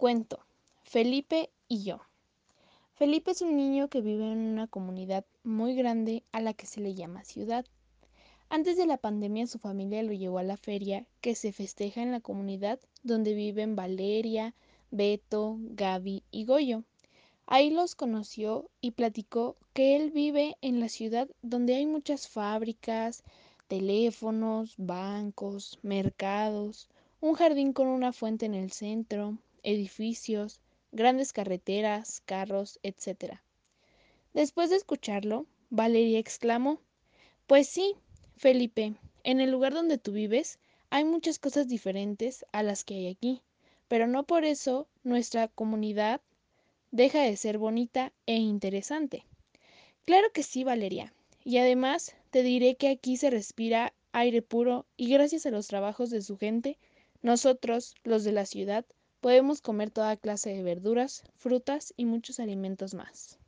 Cuento, Felipe y yo. Felipe es un niño que vive en una comunidad muy grande a la que se le llama ciudad. Antes de la pandemia su familia lo llevó a la feria que se festeja en la comunidad donde viven Valeria, Beto, Gaby y Goyo. Ahí los conoció y platicó que él vive en la ciudad donde hay muchas fábricas, teléfonos, bancos, mercados, un jardín con una fuente en el centro, edificios, grandes carreteras, carros, etc. Después de escucharlo, Valeria exclamó: Pues sí, Felipe, en el lugar donde tú vives hay muchas cosas diferentes a las que hay aquí, pero no por eso nuestra comunidad deja de ser bonita e interesante. Claro que sí, Valeria. Y además te diré que aquí se respira aire puro y gracias a los trabajos de su gente, nosotros, los de la ciudad, podemos comer toda clase de verduras, frutas y muchos alimentos más.